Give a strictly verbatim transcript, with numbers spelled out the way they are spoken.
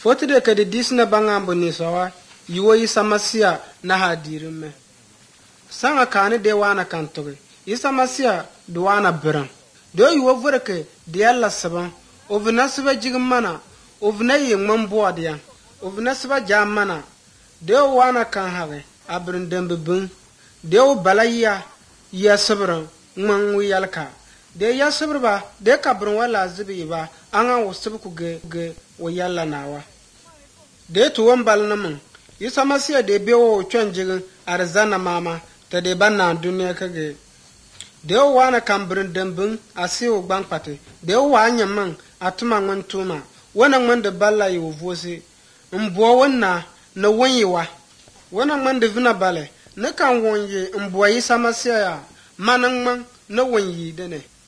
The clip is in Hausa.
Foti de ka de disna bangambo ni sawa yiwo Isa Masiya na hadirime. Sanga kane de wana kantoge. Isa Masiya do wana biran. Do yiwo vorke de yalla saban. Ovna siba jigmana, ovna yengman boadiyan. Ovna siba jamana. De wana kan hage abrin dembe bun. De balaya ya sabran ngman wiyalka. De ya sabrba de kabrin wala zibi ba anga wosubku ge ge wo yalla nawa. De tuwon balnamin Isa Masiya de bewo chonjigin arzana mama ta de banna duniya kage. De wana kambrin dembin asiwo gbankpate. De wa anyamman atuma ngman tuma. Wana ngman de balla yi vosi. Mbo wonna na wonyiwa. Wana ngman de vina bale. Na kan wonye mbo Isa Masiya ya manangman na wonyi dene.